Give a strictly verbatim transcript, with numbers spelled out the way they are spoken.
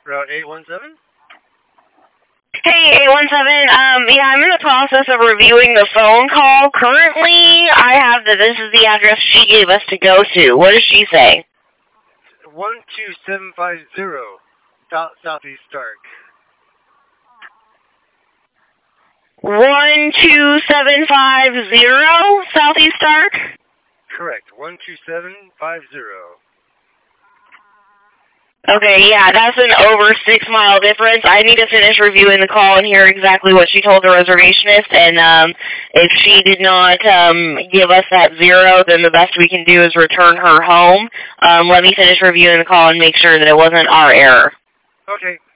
Route eight one seven? Hey, eight one seven, um, yeah, I'm in the process of reviewing the phone call. Currently, I have that this is the address she gave us to go to. What does she say? one two seven five zero, South, Southeast Stark. one two seven five zero, Southeast Stark? Correct, one two seven five zero. Okay, yeah, that's an over six-mile difference. I need to finish reviewing the call and hear exactly what she told the reservationist, and um, if she did not um, give us that zero, then the best we can do is return her home. Um, let me finish reviewing the call and make sure that it wasn't our error. Okay.